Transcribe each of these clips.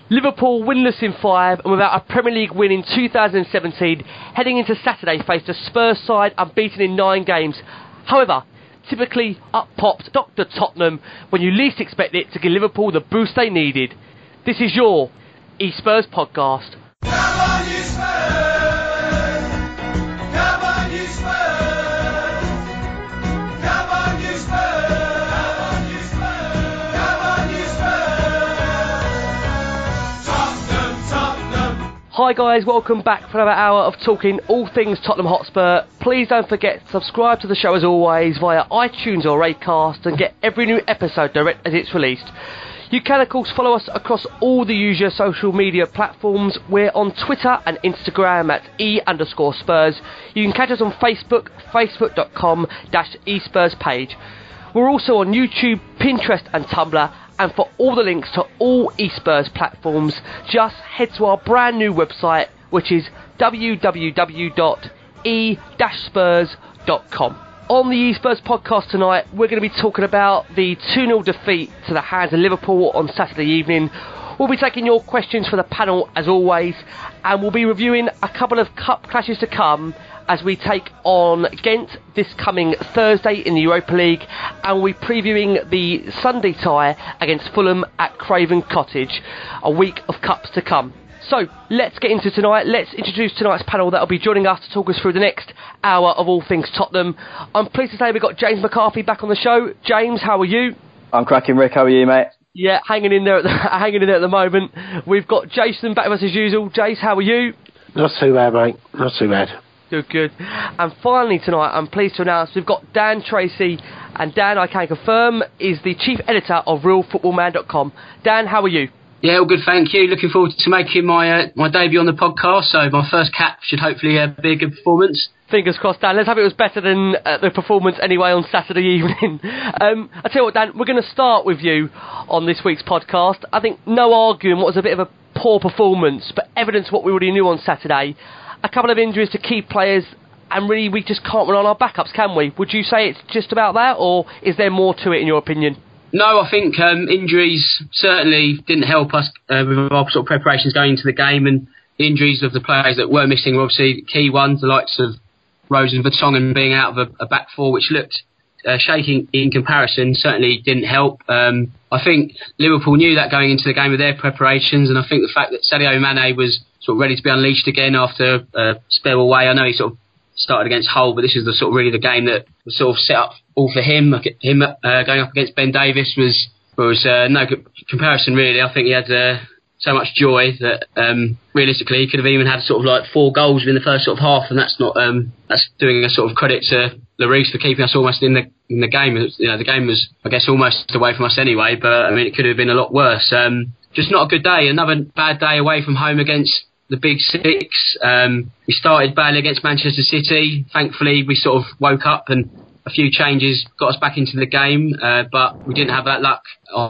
Liverpool winless in 5 and without a Premier League win in 2017, heading into Saturday faced a Spurs side unbeaten in 9 games. However, typically up popped Dr. Tottenham when you least expect it to give Liverpool the boost they needed. This is your eSpurs podcast. Come on, you Spurs! Come on, you Spurs! Come on, you Spurs! Come on, you Spurs! Tottenham, Tottenham! Hi guys, welcome back for another hour of talking all things Tottenham Hotspur. Please don't forget to subscribe to the show as always via iTunes or Acast and get every new episode direct as it's released. You can of course follow us across all the usual social media platforms. We're on Twitter and Instagram at @e_Spurs. You can catch us on Facebook, facebook.com/eSpurs page. We're also on YouTube, Pinterest and Tumblr. And for all the links to all eSpurs platforms, just head to our brand new website, which is www.e-spurs.com. On the eSpurs podcast tonight, we're going to be talking about the 2-0 defeat to the hands of Liverpool on Saturday evening. We'll be taking your questions for the panel as always, and we'll be reviewing a couple of cup clashes to come as we take on Ghent this coming Thursday in the Europa League, and we'll be previewing the Sunday tie against Fulham at Craven Cottage, a week of cups to come. So, let's get into tonight. Let's introduce tonight's panel that will be joining us to talk us through the next hour of all things Tottenham. I'm pleased to say we've got James McCarthy back on the show. James, how are you? I'm cracking, Rick. How are you, mate? Yeah, hanging in there at the moment. We've got Jason back with us as usual. Jace, how are you? Not too bad, mate. Not too bad. Good. And finally tonight, I'm pleased to announce we've got Dan Tracy, and Dan, I can confirm, is the chief editor of RealFootballMan.com. Dan, how are you? Yeah, all good, thank you. Looking forward to making my debut on the podcast, so my first cap should hopefully be a good performance. Fingers crossed, Dan. Let's hope it was better than the performance anyway on Saturday evening. I tell you what, Dan, we're going to start with you on this week's podcast. I think no arguing what was a bit of a poor performance, but evidence of what we already knew on Saturday. A couple of injuries to key players, and really we just can't rely on our backups, can we? Would you say it's just about that, or is there more to it in your opinion? No, I think injuries certainly didn't help us with our sort of preparations going into the game, and the injuries of the players that were missing were obviously key ones, the likes of Rose and Vertonghen being out of a back four, which looked shaking in comparison, certainly didn't help. I think Liverpool knew that going into the game with their preparations, and I think the fact that Sadio Mane was sort of ready to be unleashed again after a spell away. I know he sort of started against Hull, but this is the sort of really the game that was sort of set up all for him. Him going up against Ben Davies was no comparison really. I think he had so much joy that realistically he could have even had sort of like 4 goals within the first sort of half, and that's not that's doing a sort of credit to Lloris for keeping us almost in the game. You know, the game was, I guess, almost away from us anyway, but I mean it could have been a lot worse. Just not a good day. Another bad day away from home against the Big Six. We started badly against Manchester City. Thankfully, we sort of woke up and a few changes got us back into the game, but we didn't have that luck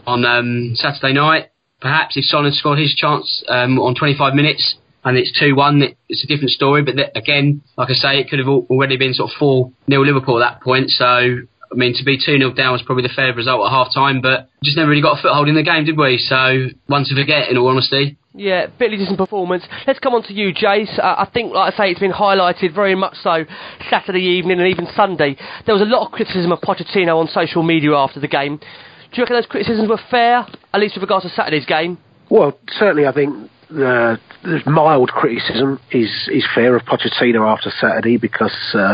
on Saturday night. Perhaps if Son had scored his chance on 25 minutes and it's 2-1, it's a different story. But again, like I say, it could have already been sort of 4-0 Liverpool at that point. So, I mean, to be 2-0 down was probably the fair result at half-time, but just never really got a foothold in the game, did we? So, one to forget, in all honesty. Yeah, bitly decent performance. Let's come on to you, Jace. I think, like I say, it's been highlighted very much so Saturday evening and even Sunday. There was a lot of criticism of Pochettino on social media after the game. Do you reckon those criticisms were fair, at least with regards to Saturday's game? Well, certainly I think the mild criticism is fair of Pochettino after Saturday because,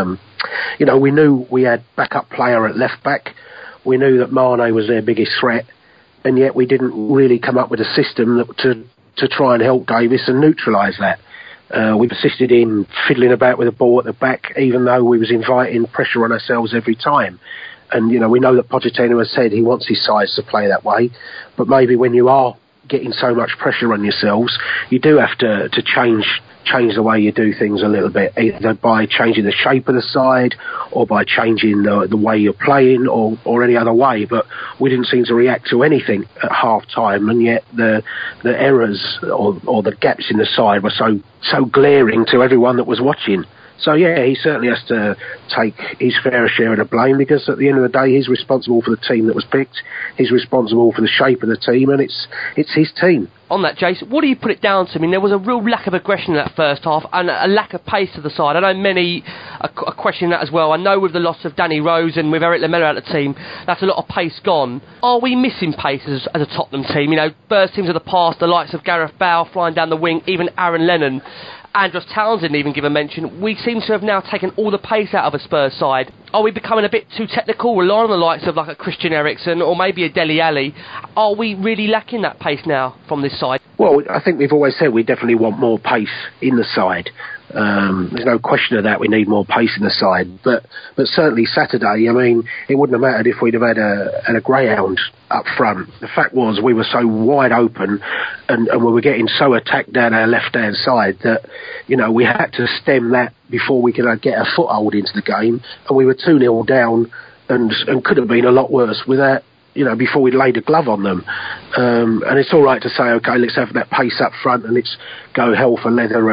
we knew we had backup player at left-back. We knew that Mane was their biggest threat, and yet we didn't really come up with a system to try and help Davies and neutralise that. We persisted in fiddling about with the ball at the back, even though we was inviting pressure on ourselves every time. And, we know that Pochettino has said he wants his sides to play that way. But maybe when you are getting so much pressure on yourselves, you do have to change the way you do things a little bit, either by changing the shape of the side or by changing the way you're playing or any other way. But we didn't seem to react to anything at half-time, and yet the errors or the gaps in the side were so glaring to everyone that was watching. So yeah, he certainly has to take his fair share of the blame, because at the end of the day, he's responsible for the team that was picked. He's responsible for the shape of the team, and it's his team. On that, Jace, what do you put it down to? I mean, there was a real lack of aggression in that first half and a lack of pace to the side. I know many are questioning that as well. I know with the loss of Danny Rose and with Eric Lamela out of the team, that's a lot of pace gone. Are we missing pace as a Tottenham team? You know, Spurs teams of the past, the likes of Gareth Bale flying down the wing, even Aaron Lennon, Andros Townsend even give a mention. We seem to have now taken all the pace out of a Spurs side. Are we becoming a bit too technical, relying on the likes of like a Christian Eriksen or maybe a Dele Alli? Are we really lacking that pace now from this side? Well, I think we've always said we definitely want more pace in the side. There's no question of that. We need more pace in the side, but certainly Saturday, I mean, it wouldn't have mattered if we'd have had a greyhound up front. The fact was we were so wide open and we were getting so attacked down our left-hand side that, you know, we had to stem that before we could get a foothold into the game, and we were 2-0 down and could have been a lot worse without, you know, before we laid a glove on them. And it's all right to say, OK, let's have that pace up front and let's go hell for leather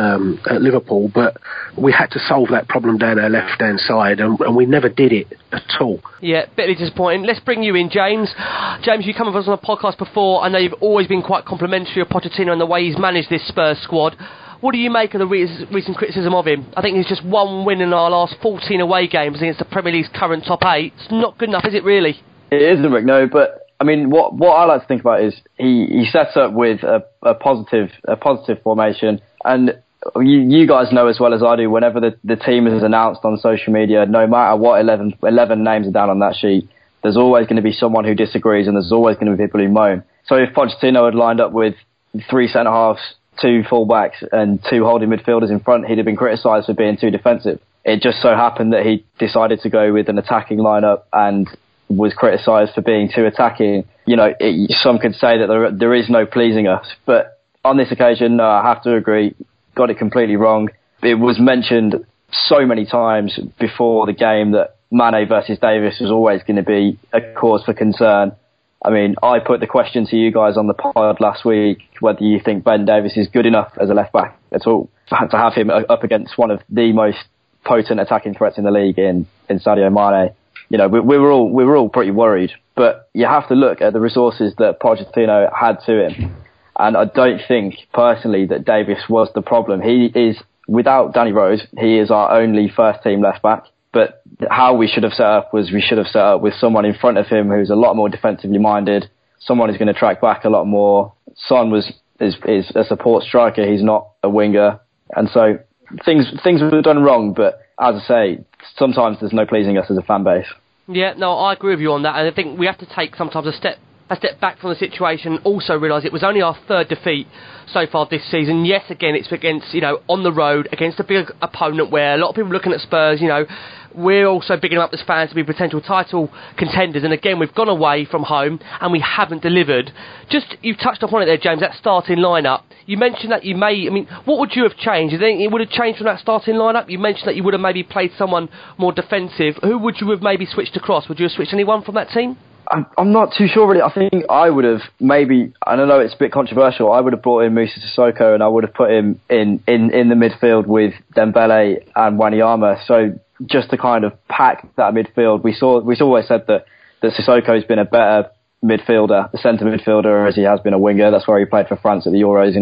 at Liverpool, but we had to solve that problem down our left-hand side, and we never did it at all. Yeah, bitterly disappointing. Let's bring you in, James. James, you come with us on the podcast before. I know you've always been quite complimentary of Pochettino and the way he's managed this Spurs squad. What do you make of the recent criticism of him? I think he's just one win in our last 14 away games against the Premier League's current top 8. It's not good enough, is it really? It isn't, Rick, no, but I mean, what I like to think about is he sets up with a positive formation, and you guys know as well as I do, whenever the team is announced on social media, no matter what 11 names are down on that sheet, there's always going to be someone who disagrees, and there's always going to be people who moan. So if Pochettino had lined up with 3 centre-halves, 2 full-backs and 2 holding midfielders in front, he'd have been criticised for being too defensive. It just so happened that he decided to go with an attacking lineup and was criticised for being too attacking. You know, some could say that there is no pleasing us, but on this occasion, no, I have to agree, got it completely wrong. It was mentioned so many times before the game that Mane versus Davis was always going to be a cause for concern. I mean, I put the question to you guys on the pod last week whether you think Ben Davis is good enough as a left-back at all to have him up against one of the most potent attacking threats in the league in Sadio Mane. You know, we were all pretty worried, but you have to look at the resources that Pochettino had to him. And I don't think, personally, that Davis was the problem. He is, without Danny Rose, he is our only first-team left-back. But how we should have set up was we should have set up with someone in front of him who's a lot more defensively minded, someone who's going to track back a lot more. Son is a support striker, he's not a winger. And so things were done wrong, but as I say, sometimes there's no pleasing us as a fan base. Yeah, no, I agree with you on that, and I think we have to take sometimes a step back from the situation, also realise it was only our 3rd defeat so far this season. Yes, again, it's against, you know, on the road, against a big opponent where a lot of people are looking at Spurs, you know, we're also bigging up as fans to be potential title contenders, and again, we've gone away from home and we haven't delivered. Just, you've touched upon it there, James, that starting lineup. You mentioned that you may, I mean, what would you have changed? Do you think it would have changed from that starting lineup? You mentioned that you would have maybe played someone more defensive. Who would you have maybe switched across? Would you have switched anyone from that team? I'm not too sure really. I think I would have maybe, I don't know, it's a bit controversial, I would have brought in Moussa Sissoko and I would have put him in the midfield with Dembele and Wanyama. So just to kind of pack that midfield, we always said that Sissoko's been a better midfielder, a centre midfielder, as he has been a winger. That's where he played for France at the Euros,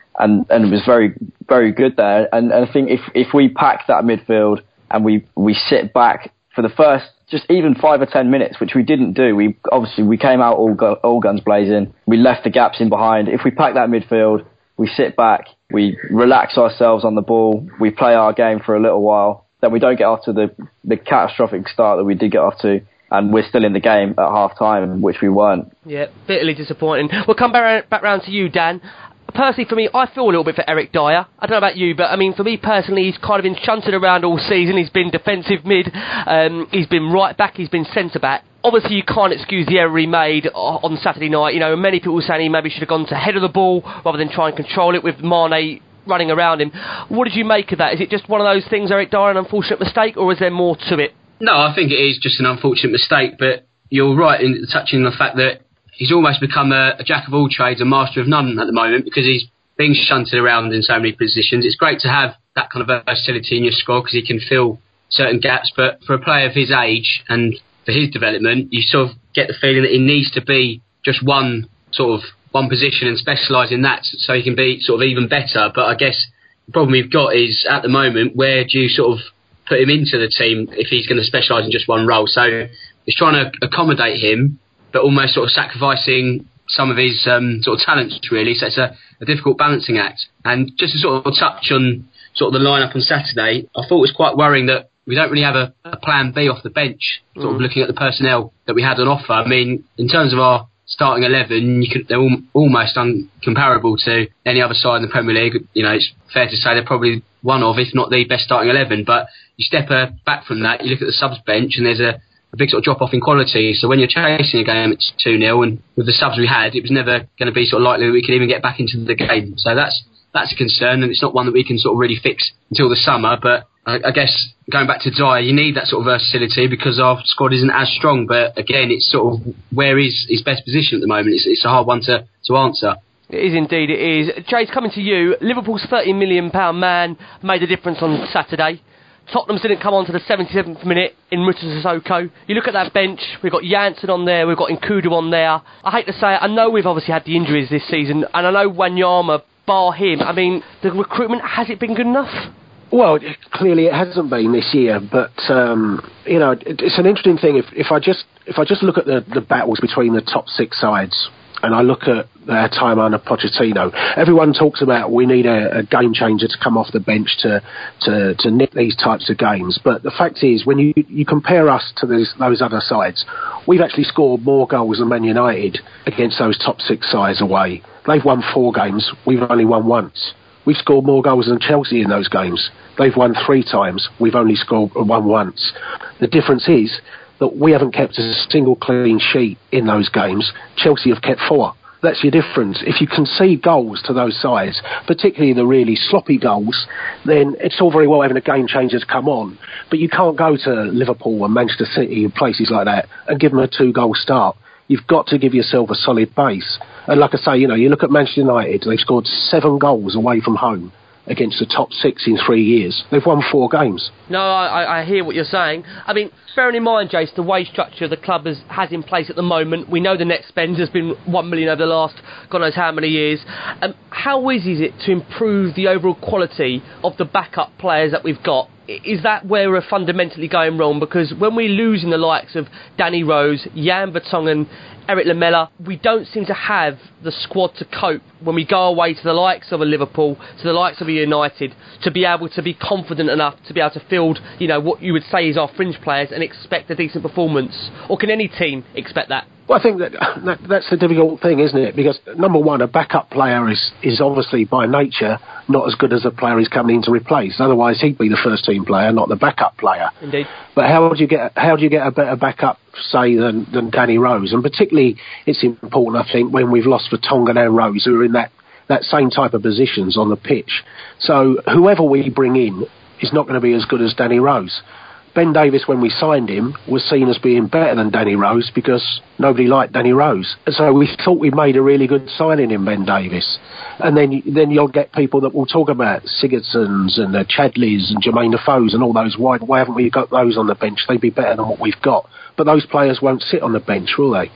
and was very, very good there. And I think if we pack that midfield and we sit back for the first just even 5 or 10 minutes, which we didn't do, we came out all guns blazing. We left the gaps in behind. If we pack that midfield, we sit back, we relax ourselves on the ball, we play our game for a little while, then we don't get off to the catastrophic start that we did get off to, and we're still in the game at half-time, which we weren't. Yeah, bitterly disappointing. We'll come back round to you, Dan. Personally, for me, I feel a little bit for Eric Dyer. I don't know about you, but I mean, for me personally, he's kind of been shunted around all season. He's been defensive mid, he's been right back, he's been centre back. Obviously, you can't excuse the error he made on Saturday night. You know, many people saying he maybe should have gone to head of the ball rather than try and control it with Mane running around him. What did you make of that? Is it just one of those things, Eric Dyer, an unfortunate mistake, or is there more to it? No, I think it is just an unfortunate mistake, but you're right in touching on the fact that he's almost become a jack of all trades, a master of none at the moment, because he's being shunted around in so many positions. It's great to have that kind of versatility in your squad because he can fill certain gaps. But for a player of his age and for his development, you sort of get the feeling that he needs to be just one position and specialise in that so he can be sort of even better. But I guess the problem we've got is at the moment, where do you sort of put him into the team if he's going to specialise in just one role? So it's trying to accommodate him, but almost sort of sacrificing some of his sort of talents, really. So it's a difficult balancing act. And just to sort of touch on sort of the lineup on Saturday, I thought it was quite worrying that we don't really have a plan B off the bench, sort of looking at the personnel that we had on offer. I mean, in terms of our starting 11, they're almost uncomparable to any other side in the Premier League. You know, it's fair to say they're probably one of, if not the best starting 11. But you step back from that, you look at the subs bench, and there's a big sort of drop-off in quality. So when you're chasing a game, it's 2-0, and with the subs we had, it was never going to be sort of likely that we could even get back into the game. So that's a concern, and it's not one that we can sort of really fix until the summer. But I guess going back to Dyer, you need that sort of versatility because our squad isn't as strong. But again, it's sort of where is his best position at the moment. It's a hard one to answer. It is indeed, it is. Jay's coming to you. Liverpool's £30 million man made a difference on Saturday. Tottenham's didn't come on to the 77th minute in Muta Sissoko. You look at that bench, we've got Janssen on there, we've got Nkudu on there. I hate to say it, I know we've obviously had the injuries this season, and I know Wanyama, bar him, I mean, the recruitment, has it been good enough? Well, clearly it hasn't been this year, but you know, it's an interesting thing. If I just look at the battles between the top six sides, and I look at their time under Pochettino, everyone talks about we need a game changer to come off the bench to nip these types of games. But the fact is, when you compare us to those other sides, we've actually scored more goals than Man United against those top six sides away. They've won 4 games, we've only won once. We've scored more goals than Chelsea in those games. They've won 3 times. We've only won once. The difference is that we haven't kept a single clean sheet in those games. Chelsea have kept 4. That's your difference. If you concede goals to those sides, particularly the really sloppy goals, then it's all very well having a game changer to come on, but you can't go to Liverpool and Manchester City and places like that and give them a 2-goal start. You've got to give yourself a solid base. And like I say, you know, you look at Manchester United, they've scored 7 goals away from home against the top 6 in 3 years. They've won 4 games. No, I hear what you're saying. I mean, bearing in mind, Jace, the wage structure the club has in place at the moment, we know the net spend has been 1 million over the last God knows how many years. How easy is it to improve the overall quality of the backup players that we've got? Is that where we're fundamentally going wrong? Because when we're losing the likes of Danny Rose, Jan Vertonghen, Eric Lamela, we don't seem to have the squad to cope when we go away to the likes of a Liverpool, to the likes of a United, to be able to be confident enough to be able to field, you know, what you would say is our fringe players and expect a decent performance. Or can any team expect that? Well, I think that's the difficult thing, isn't it? Because, number one, a backup player is obviously, by nature, not as good as a player he's coming in to replace. Otherwise, he'd be the first-team player, not the backup player. Indeed. But how do you get a better backup, say, than Danny Rose? And particularly, it's important, I think, when we've lost Vertonghen and Rose, who are in that same type of positions on the pitch. So whoever we bring in is not going to be as good as Danny Rose. Ben Davies, when we signed him, was seen as being better than Danny Rose because nobody liked Danny Rose. And so we thought we'd made a really good signing in Ben Davies. And then you'll get people that will talk about Sigurdssons and Chadleys and Jermaine Defoe's and all those. Why haven't we got those on the bench? They'd be better than what we've got. But those players won't sit on the bench, will they?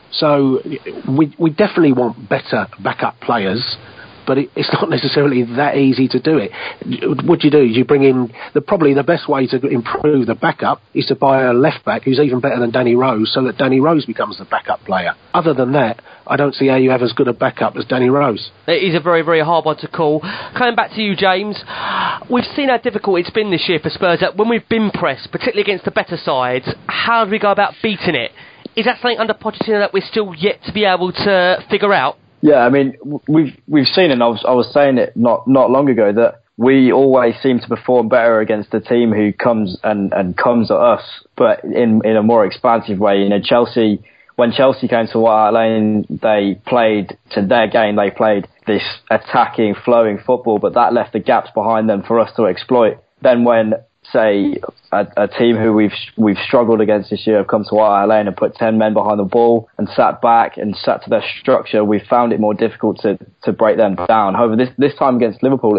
So we definitely want better backup players, but it's not necessarily that easy to do it. What do? You bring in probably the best way to improve the backup is to buy a left back who's even better than Danny Rose, so that Danny Rose becomes the backup player. Other than that, I don't see how you have as good a backup as Danny Rose. It is a very, very hard one to call. Coming back to you, James, we've seen how difficult it's been this year for Spurs. That when we've been pressed, particularly against the better sides, how do we go about beating it? Is that something under Pochettino that we're still yet to be able to figure out? Yeah, I mean, we've seen, and I was saying it not long ago, that we always seem to perform better against a team who comes at us, but in a more expansive way. You know, Chelsea, when Chelsea came to White Hart Lane, they played to their game. They played this attacking, flowing football, but that left the gaps behind them for us to exploit. Then when, say, a team who we've struggled against this year have come to White Hart Lane and put 10 men behind the ball and sat back and sat to their structure, we've found it more difficult to break them down. However, this time against Liverpool,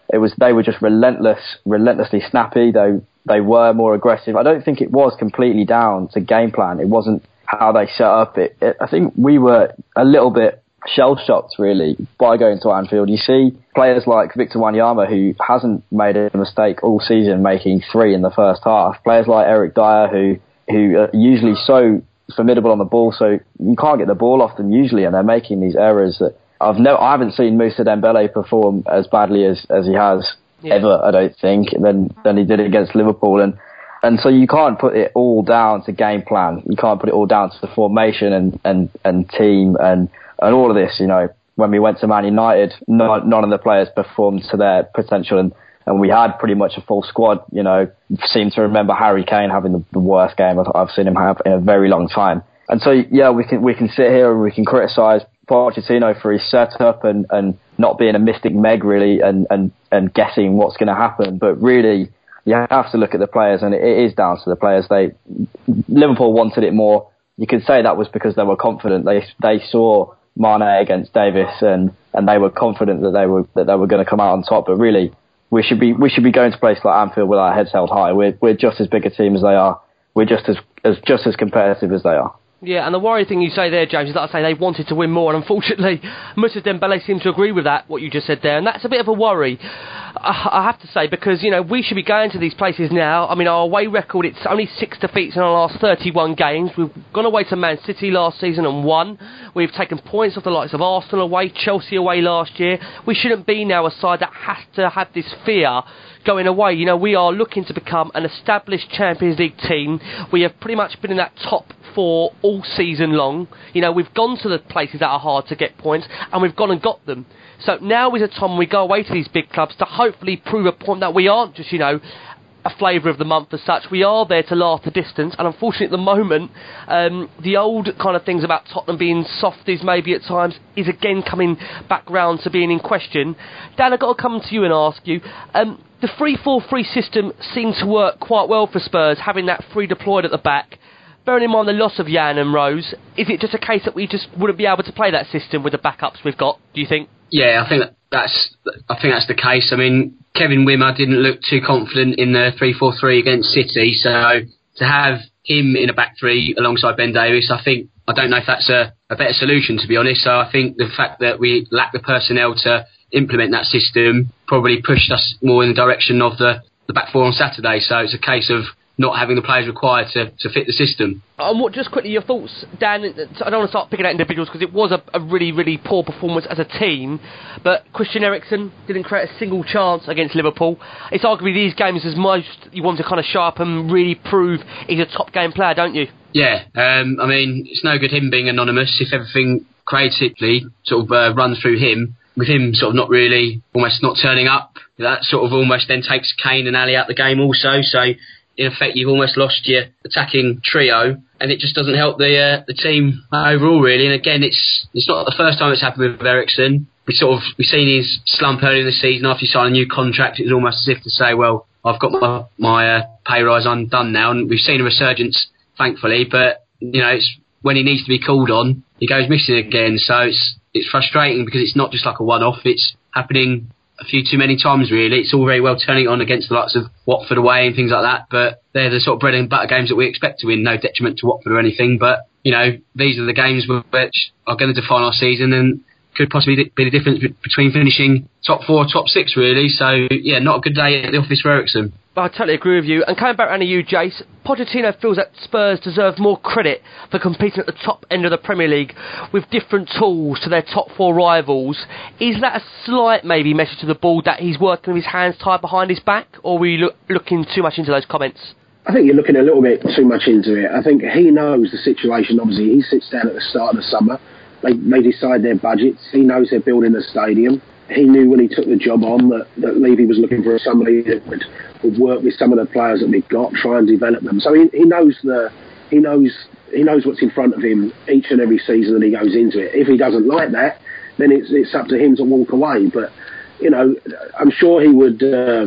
they were just relentlessly snappy. They were more aggressive. I don't think it was completely down to game plan. It wasn't how they set up. I think we were a little bit shell-shocked, really, by going to Anfield. You see players like Victor Wanyama, who hasn't made a mistake all season, making 3 in the first half. Players like Eric Dyer, who are usually so formidable on the ball, so you can't get the ball off them usually, and they're making these errors that I haven't seen Moussa Dembele perform as badly as he has ever, I don't think, than he did against Liverpool. And so you can't put it all down to game plan. You can't put it all down to the formation and team and all of this. You know, when we went to Man United, none of the players performed to their potential, and we had pretty much a full squad. You know, seem to remember Harry Kane having the worst game I've seen him have in a very long time. And so, yeah, we can sit here and we can criticise Pochettino for his setup and not being a mystic Meg, really, and guessing what's going to happen. But really, you have to look at the players, and it is down to the players. Liverpool wanted it more. You could say that was because they were confident. They saw Mane against Davis, and they were confident that they were going to come out on top. But really, we should be going to a place like Anfield with our heads held high. We're just as big a team as they are. We're just as competitive as they are. Yeah, and the worrying thing you say there, James, is that I say they wanted to win more, and unfortunately, Moussa Dembele seems to agree with that, what you just said there, and that's a bit of a worry, I have to say, because, you know, we should be going to these places now. I mean, our away record, it's only 6 defeats in our last 31 games. We've gone away to Man City last season and won. We've taken points off the likes of Arsenal away, Chelsea away last year. We shouldn't be now a side that has to have this fear going away. You know, we are looking to become an established Champions League team. We have pretty much been in that top 4 all season long. You know, we've gone to the places that are hard to get points, and we've gone and got them. So now is a time when we go away to these big clubs to hopefully prove a point that we aren't just, you know, a flavour of the month as such. We are there to last the distance, and unfortunately at the moment, the old kind of things about Tottenham being softies maybe at times is again coming back round to being in question. Dan, I've got to come to you and ask you, the 3-4-3 system seemed to work quite well for Spurs, having that 3 deployed at the back. Bearing in mind the loss of Jan and Rose, is it just a case that we just wouldn't be able to play that system with the backups we've got, do you think? Yeah, I think that's the case. I mean, Kevin Wimmer didn't look too confident in the 3-4-3 against City, so to have him in a back 3 alongside Ben Davies, I don't know if that's a better solution, to be honest. So I think the fact that we lack the personnel to implement that system probably pushed us more in the direction of the back 4 on Saturday. So it's a case of not having the players required to fit the system. Just quickly, your thoughts, Dan? I don't want to start picking out individuals because it was a really, really poor performance as a team, but Christian Eriksen didn't create a single chance against Liverpool. It's arguably these games as most you want to kind of show up and really prove he's a top game player, don't you? Yeah, I mean, it's no good him being anonymous if everything creatively sort of runs through him. With him sort of not really, almost not turning up, that sort of almost then takes Kane and Ali out the game also, so in effect, you've almost lost your attacking trio, and it just doesn't help the team overall, really. And again, it's not the first time it's happened with Eriksen. We've seen his slump earlier in the season after he signed a new contract. It was almost as if to say, well, I've got my pay rise undone now, and we've seen a resurgence, thankfully. But you know, it's when he needs to be called on, he goes missing again. So it's frustrating because it's not just like a one-off. It's happening a few too many times, really. It's all very well turning it on against the likes of Watford away and things like that, but they're the sort of bread and butter games that we expect to win, no detriment to Watford or anything, but, you know, these are the games which are going to define our season and could possibly be the difference between finishing top 4 or top 6, really. So, yeah, not a good day at the office for Eriksen. I totally agree with you. And coming back around to you, Jace, Pochettino feels that Spurs deserve more credit for competing at the top end of the Premier League with different tools to their top 4 rivals. Is that a slight, maybe, message to the board that he's working with his hands tied behind his back, or are we looking too much into those comments? I think you're looking a little bit too much into it. I think he knows the situation. Obviously, he sits down at the start of the summer. They decide their budgets. He knows they're building a stadium. He knew when he took the job on that Levy was looking for somebody that would work with some of the players that we've got, try and develop them. So he knows what's in front of him each and every season that he goes into it. If he doesn't like that, then it's up to him to walk away. But you know, I'm sure he would.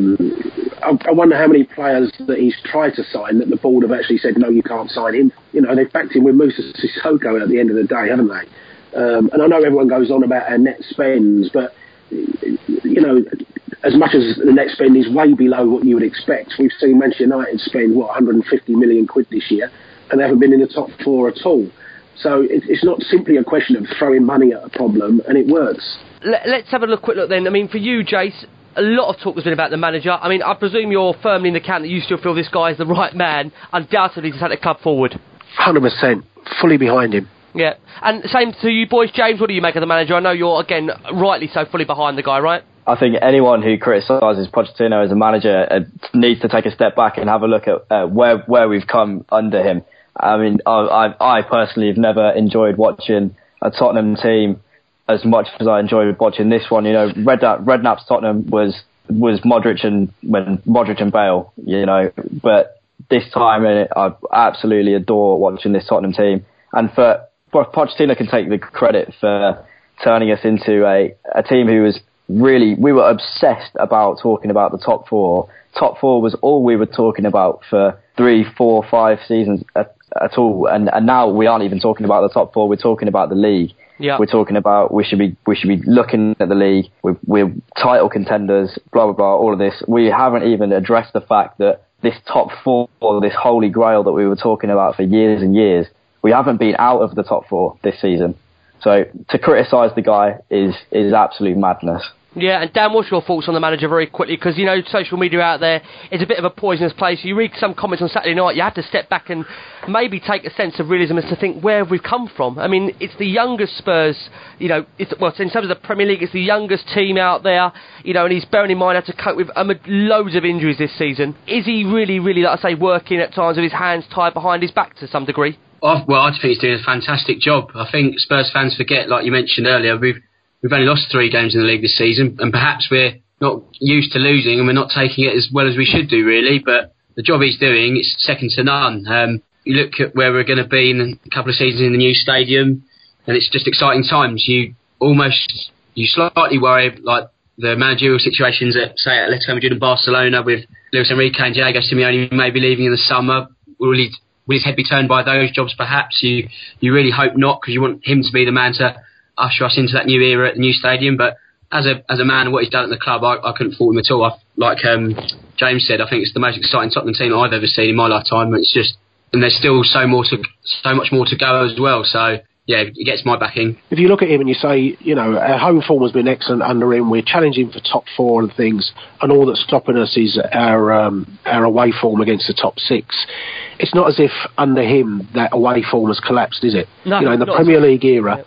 I wonder how many players that he's tried to sign that the board have actually said no, you can't sign him. You know, they've backed him with Moussa Sissoko at the end of the day, haven't they? And I know everyone goes on about our net spends, but you know, as much as the net spend is way below what you would expect. We've seen Manchester United spend, 150 million quid this year, and they haven't been in the top 4 at all. So it's not simply a question of throwing money at a problem, and it works. Let's have a quick look then. I mean, for you, Jace, a lot of talk has been about the manager. I mean, I presume you're firmly in the camp that you still feel this guy is the right man, undoubtedly, to take the club forward. 100%. Fully behind him. Yeah. And same to you boys. James, what do you make of the manager? I know you're, again, rightly so, fully behind the guy, right? I think anyone who criticises Pochettino as a manager needs to take a step back and have a look at where we've come under him. I mean, I personally have never enjoyed watching a Tottenham team as much as I enjoyed watching this one. You know, Redknapp's Tottenham was Modric and Bale, you know, but this time I absolutely adore watching this Tottenham team. And for Pochettino can take the credit for turning us into a team who was really, we were obsessed about talking about the top 4. Top 4 was all we were talking about for 3, 4, 5 seasons at all. And now we aren't even talking about the top 4. We're talking about the league. Yeah. We're talking about we should be looking at the league. We're title contenders. Blah blah blah. All of this. We haven't even addressed the fact that this top 4, this holy grail that we were talking about for years and years, we haven't been out of the top 4 this season. So to criticise the guy is absolute madness. Yeah, and Dan, what's your thoughts on the manager very quickly? Because, you know, social media out there is a bit of a poisonous place. You read some comments on Saturday night, you have to step back and maybe take a sense of realism as to think where we've come from. I mean, it's the youngest Spurs, you know, in terms of the Premier League, it's the youngest team out there, you know, and he's bearing in mind how to cope with loads of injuries this season. Is he really, like I say, working at times with his hands tied behind his back to some degree? Well, I think he's doing a fantastic job. I think Spurs fans forget, like you mentioned earlier, we've only lost 3 games in the league this season, and perhaps we're not used to losing and we're not taking it as well as we should do, really. But the job he's doing is second to none. You look at where we're going to be in a couple of seasons in the new stadium, and it's just exciting times. You slightly worry, like the managerial situations at, say, Atletico Madrid and Barcelona with Luis Enrique and Diego Simeone maybe leaving in the summer. Will his head be turned by those jobs, perhaps? You really hope not, because you want him to be the man to usher us into that new era at the new stadium. But as a man and what he's done at the club, I couldn't fault him at all. Like James said, I think it's the most exciting Tottenham team I've ever seen in my lifetime. It's just, and there's still so much more to go as well. So yeah, it gets my backing. If you look at him and you say, you know, our home form has been excellent under him. We're challenging for top 4 and things, and all that's stopping us is our away form against the top 6. It's not as if under him that away form has collapsed, is it? No, you know, in the Premier League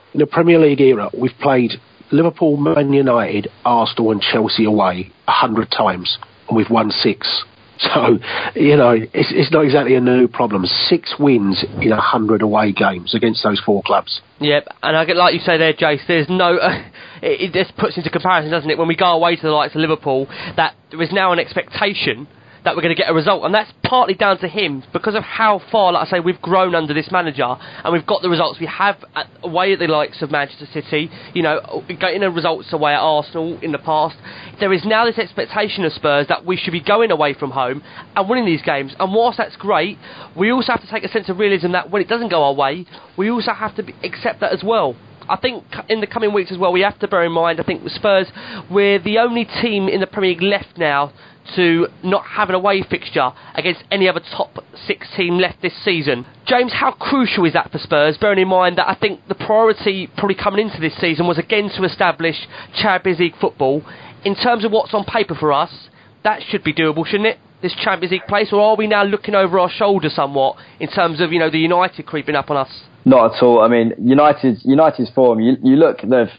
era, we've played Liverpool, Man United, Arsenal, and Chelsea away 100 times, and we've won 6. So, you know, it's not exactly a new problem. 6 wins in 100 away games against those 4 clubs. Yep, and I get, like you say there, Jace, there's no... it just puts into comparison, doesn't it, when we go away to the likes of Liverpool, that there is now an expectation that we're going to get a result, and that's partly down to him because of how far, like I say, we've grown under this manager, and we've got the results we have away at the likes of Manchester City, you know, getting the results away at Arsenal in the past. There is now this expectation of Spurs that we should be going away from home and winning these games, and whilst that's great, we also have to take a sense of realism that when it doesn't go our way, we also have to accept that as well. I think in the coming weeks as well, we have to bear in mind, I think with Spurs, we're the only team in the Premier League left now to not have an away fixture against any other top 6 team left this season. James, how crucial is that for Spurs, bearing in mind that I think the priority probably coming into this season was again to establish Champions League football. In terms of what's on paper for us, that should be doable, shouldn't it? This Champions League place, or are we now looking over our shoulder somewhat in terms of, you know, the United creeping up on us? Not at all. I mean, United's form, you look,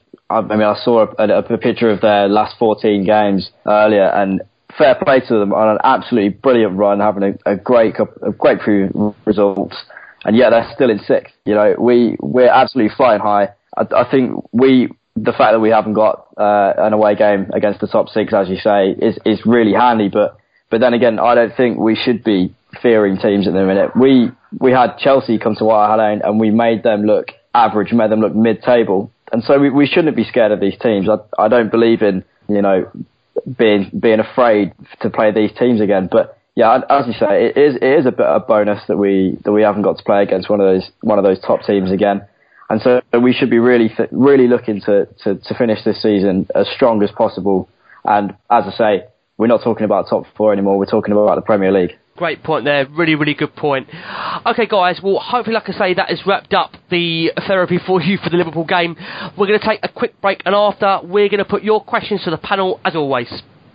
I saw a picture of their last 14 games earlier, and fair play to them on an absolutely brilliant run, having a great few results, and yet they're still in 6th. You know, we're absolutely flying high. I think the fact that we haven't got an away game against the top 6, as you say, is really handy. But then again, I don't think we should be fearing teams at the minute. We had Chelsea come to our Halloween and we made them look average, made them look mid-table, and so we shouldn't be scared of these teams. I don't believe in, you know, being afraid to play these teams again. But yeah, as you say, it is a bit of a bonus that we haven't got to play against one of those top teams again. And so we should be really looking to finish this season as strong as possible. And as I say, we're not talking about top 4 anymore. We're talking about the Premier League. Great point there. Really, really good point. Okay, guys. Well, hopefully, like I say, that has wrapped up the therapy for you for the Liverpool game. We're going to take a quick break, and after, we're going to put your questions to the panel, as always.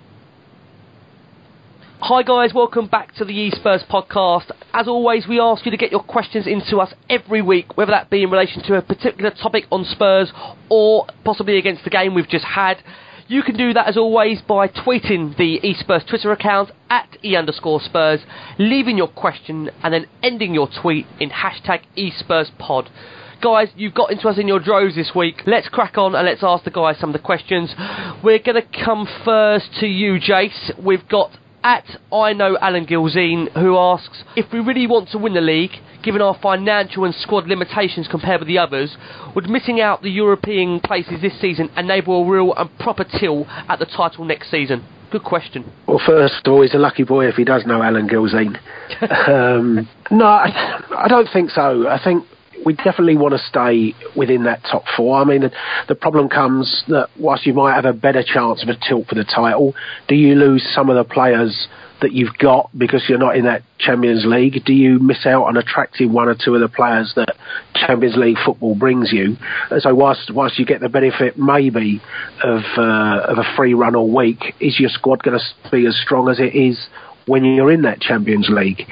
Hi guys, welcome back to the eSpurs podcast. As always, we ask you to get your questions into us every week, whether that be in relation to a particular topic on Spurs or possibly against the game we've just had. You can do that as always by tweeting the eSpurs Twitter account at @E_Spurs, leaving your question and then ending your tweet in #eSpursPod. Guys, you've got into us in your droves this week. Let's crack on and let's ask the guys some of the questions. We're going to come first to you, Jace. We've got I know Alan Gilzine, who asks, if we really want to win the league, given our financial and squad limitations compared with the others, would missing out the European places this season enable a real and proper till at the title next season? Good question. Well, first of all, he's a lucky boy if he does know Alan Gilzine. No, I don't think so. I think we definitely want to stay within that top 4. I mean, the problem comes that whilst you might have a better chance of a tilt for the title, do you lose some of the players that you've got because you're not in that Champions League? Do you miss out on attracting one or two of the players that Champions League football brings you? And so whilst you get the benefit maybe of a free run all week, is your squad going to be as strong as it is when you're in that Champions League?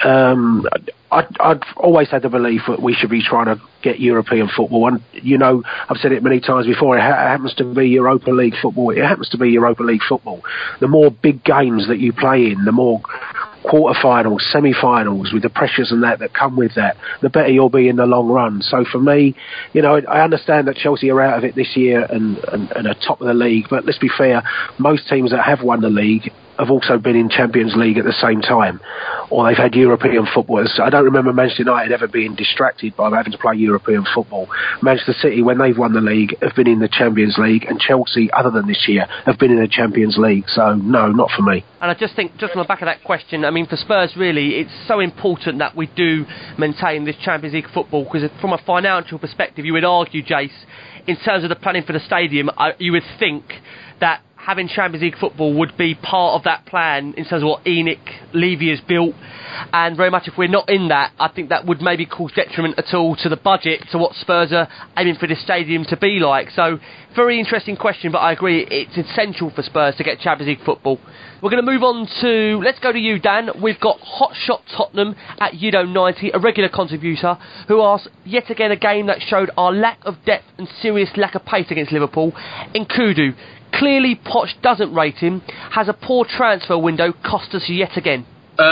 I've always had the belief that we should be trying to get European football, and I've said it many times before, it happens to be Europa League football. It happens to be Europa League football. The more big games that you play in, the more quarterfinals, semi-finals, with the pressures and that come with that, the better you'll be in the long run. So for me, I understand that Chelsea are out of it this year and are top of the league, but let's be fair, most teams that have won the league have also been in Champions League at the same time, or they've had European football. I don't remember Manchester United ever being distracted by having to play European football. Manchester City, when they've won the league, have been in the Champions League, and Chelsea, other than this year, have been in the Champions League. So no, not for me. And I just think, just on the back of that question, I mean, for Spurs, really, it's so important that we do maintain this Champions League football, because from a financial perspective, you would argue, Jace, in terms of the planning for the stadium, you would think that having Champions League football would be part of that plan in terms of what ENIC Levy has built, and very much if we're not in that, I think that would maybe cause detriment at all to the budget, to what Spurs are aiming for this stadium to be like. So, very interesting question, but I agree it's essential for Spurs to get Champions League football. We're going to move on to, let's go to you, Dan. We've got Hot Shot Tottenham at Yudo90, a regular contributor, who asks, yet again a game that showed our lack of depth and serious lack of pace against Liverpool. Nkudu, clearly Poch doesn't rate him. Has a poor transfer window cost us yet again?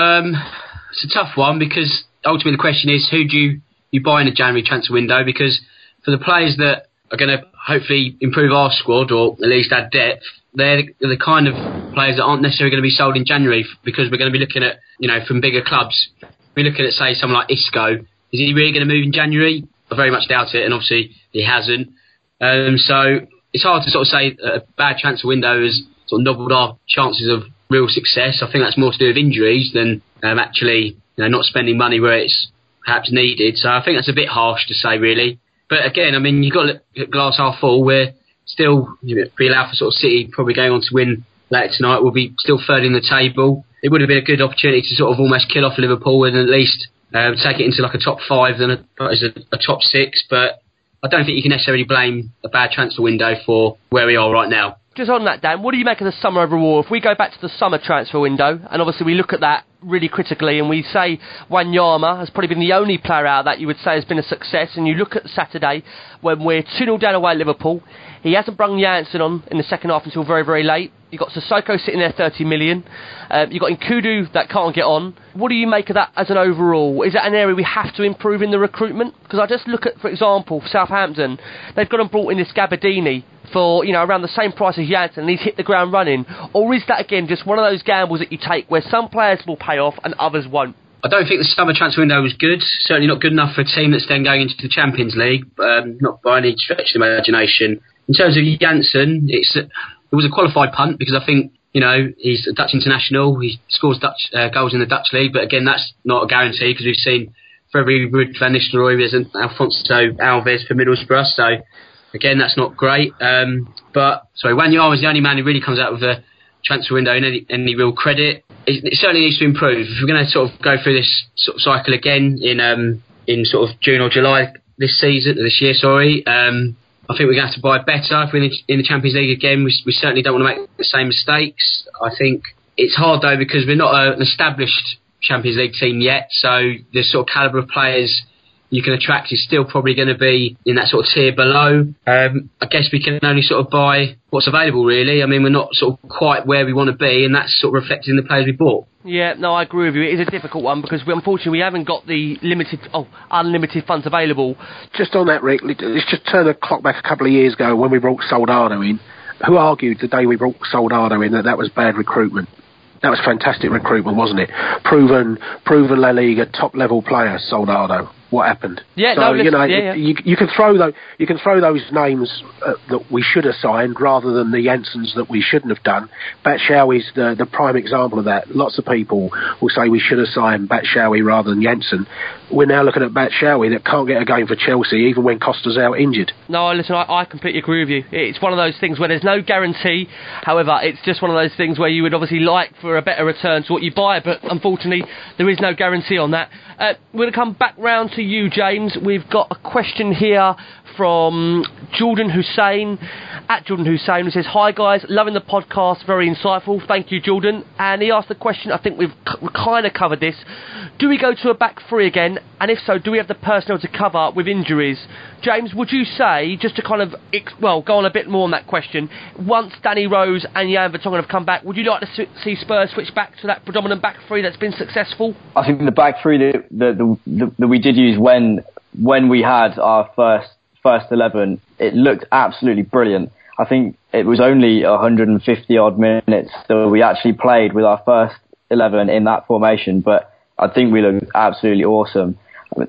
It's a tough one, because ultimately the question is, who do you buy in the January transfer window? Because for the players that are going to hopefully improve our squad, or at least add depth, they're the kind of players that aren't necessarily going to be sold in January, because we're going to be looking at, from bigger clubs. We're looking at, say, someone like Isco. Is he really going to move in January? I very much doubt it, and obviously he hasn't. So it's hard to sort of say a bad transfer window has sort of nobbled our chances of real success. I think that's more to do with injuries than actually not spending money where it's perhaps needed. So I think that's a bit harsh to say, really. But again, I mean, you've got to look at glass half full. We're still be allowed for sort of City probably going on to win later tonight. We'll be still third in the table. It would have been a good opportunity to sort of almost kill off Liverpool and at least take it into like a top 5 than a top 6. But I don't think you can necessarily blame a bad transfer window for where we are right now. Just on that, Dan, what do you make of the summer overall? If we go back to the summer transfer window, and obviously we look at that really critically, and we say Wanyama has probably been the only player out that you would say has been a success, and you look at Saturday, when we're 2-0 down away at Liverpool, he hasn't brung Janssen on in the second half until very, very late. You've got Sissoko sitting there, 30 million. You've got Nkudu that can't get on. What do you make of that as an overall? Is that an area we have to improve in the recruitment? Because I just look at, for example, Southampton. They've gone and brought in this Gabardini for, around the same price as Janssen, and he's hit the ground running. Or is that, again, just one of those gambles that you take where some players will pay off and others won't? I don't think the summer transfer window was good. Certainly not good enough for a team that's then going into the Champions League. Not by any stretch of the imagination. In terms of Janssen, it was a qualified punt, because I think, he's a Dutch international. He scores Dutch goals in the Dutch league, but again, that's not a guarantee, because we've seen Frederick Van Nistelrooy, there's an Alfonso Alves for Middlesbrough. So Again, that's not great. But Wanyama is the only man who really comes out with a transfer window in any real credit. It certainly needs to improve. If we're going to sort of go through this sort of cycle again in sort of June or July this year. I think we're going to have to buy better. If we're in the Champions League again, we certainly don't want to make the same mistakes. I think it's hard though because we're not an established Champions League team yet, so the sort of calibre of players you can attract is still probably going to be in that sort of tier below. I guess we can only sort of buy what's available really. I mean, we're not sort of quite where we want to be, and that's sort of reflected in the players we bought. Yeah, no, I agree with you. It is a difficult one because unfortunately we haven't got the unlimited funds available. Just on that, Rick, let's just turn the clock back a couple of years ago when we brought Soldado in. Who argued the day we brought Soldado in that was bad recruitment? That was fantastic recruitment, wasn't it? Proven La Liga top level player, Soldado. What happened? Yeah, so, you can throw those names that we should have signed rather than the Janssens that we shouldn't have done. Batshuayi's the prime example of that. Lots of people will say we should have signed Batshuayi rather than Janssen. We're now looking at Batshuayi that can't get a game for Chelsea even when Costa's out injured. No, listen, I completely agree with you. It's one of those things where there's no guarantee. However, it's just one of those things where you would obviously like for a better return to what you buy, but unfortunately there is no guarantee on that. We're going to come back round to you, James. We've got a question here from Jordan Hussein, at Jordan Hussein, who says, "Hi guys, loving the podcast, very insightful." Thank you, Jordan. And he asked the question, I think we've kind of covered this: do we go to a back three again? And if so, do we have the personnel to cover with injuries? James, would you say, just to kind of go on a bit more on that question, once Danny Rose and Jan Vertonghen have come back, would you like to see Spurs switch back to that predominant back three that's been successful? I think the back three that we did use when we had our first 11, it looked absolutely brilliant. I think it was only 150 odd minutes that we actually played with our first 11 in that formation, but I think we looked absolutely awesome.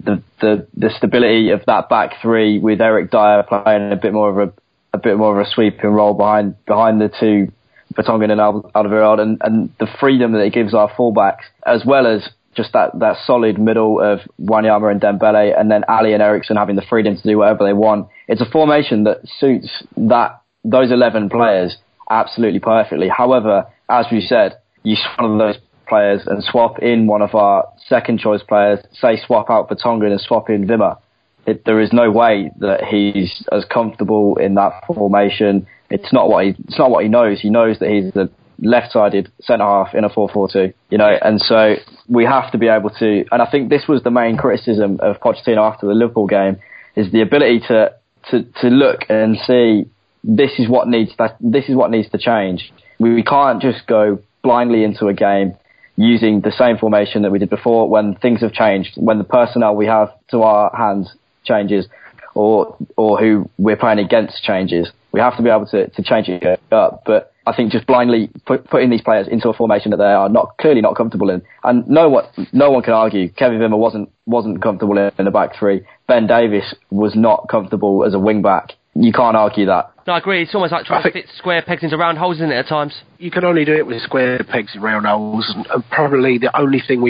The stability of that back three with Eric Dyer playing a bit more of a sweeping role behind the two, Vertonghen and Alderweireld, and the freedom that it gives our fullbacks, as well as just that solid middle of Wanyama and Dembele, and then Ali and Eriksen having the freedom to do whatever they want. It's a formation that suits those 11 players absolutely perfectly. However, as we said, you swap one of those players and swap in one of our second choice players, say swap out Vertonghen and swap in Wimmer. There is no way that he's as comfortable in that formation. It's not what he knows. He knows that he's the left-sided centre-half in a 4-4-2, and so we have to be able to, and I think this was the main criticism of Pochettino after the Liverpool game, is the ability to look and see this is what needs to change. We can't just go blindly into a game using the same formation that we did before when things have changed, when the personnel we have to our hands changes, or who we're playing against changes. We have to be able to change it up, but I think just blindly putting these players into a formation that they are clearly not comfortable in, and no one can argue. Kevin Wimmer wasn't comfortable in the back three. Ben Davies was not comfortable as a wing back. You can't argue that. No, I agree. It's almost like trying to fit square pegs into round holes, isn't it, at times? You can only do it with square pegs in round holes, and probably the only thing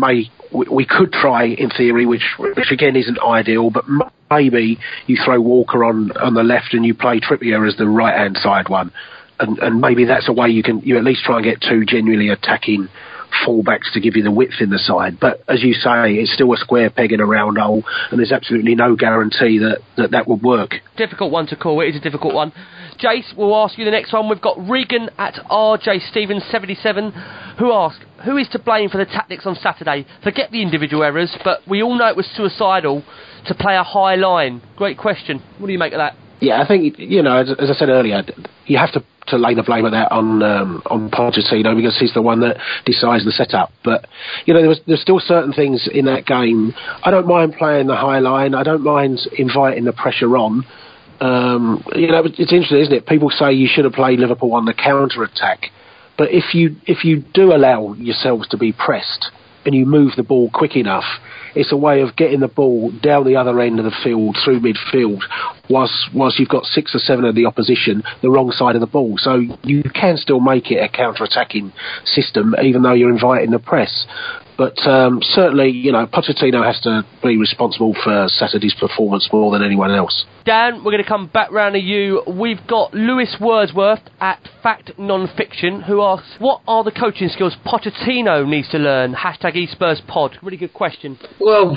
we could try in theory, which again isn't ideal, but maybe you throw Walker on the left and you play Trippier as the right hand side one. And maybe that's a way you at least try and get two genuinely attacking fullbacks to give you the width in the side. But as you say, it's still a square peg in a round hole, and there's absolutely no guarantee that would work. Difficult one to call. It is a difficult one. Jace, we'll ask you the next one. We've got Regan at RJ Stevens 77, who asked, who is to blame for the tactics on Saturday? Forget the individual errors, but we all know it was suicidal to play a high line. Great question. What do you make of that? Yeah, I think, as I said earlier, you have to lay the blame of that on Pochettino, because he's the one that decides the setup. But, there's still certain things in that game. I don't mind playing the high line. I don't mind inviting the pressure on. It's interesting, isn't it? People say you should have played Liverpool on the counter-attack. But if you do allow yourselves to be pressed and you move the ball quick enough, it's a way of getting the ball down the other end of the field through midfield, whilst you've got 6 or 7 of the opposition the wrong side of the ball. So you can still make it a counter-attacking system, even though you're inviting the press. But certainly, Pochettino has to be responsible for Saturday's performance more than anyone else. Dan, we're going to come back round to you. We've got Lewis Wordsworth at Fact Nonfiction, who asks, what are the coaching skills Pochettino needs to learn? #eSpursPod. Really good question. Well,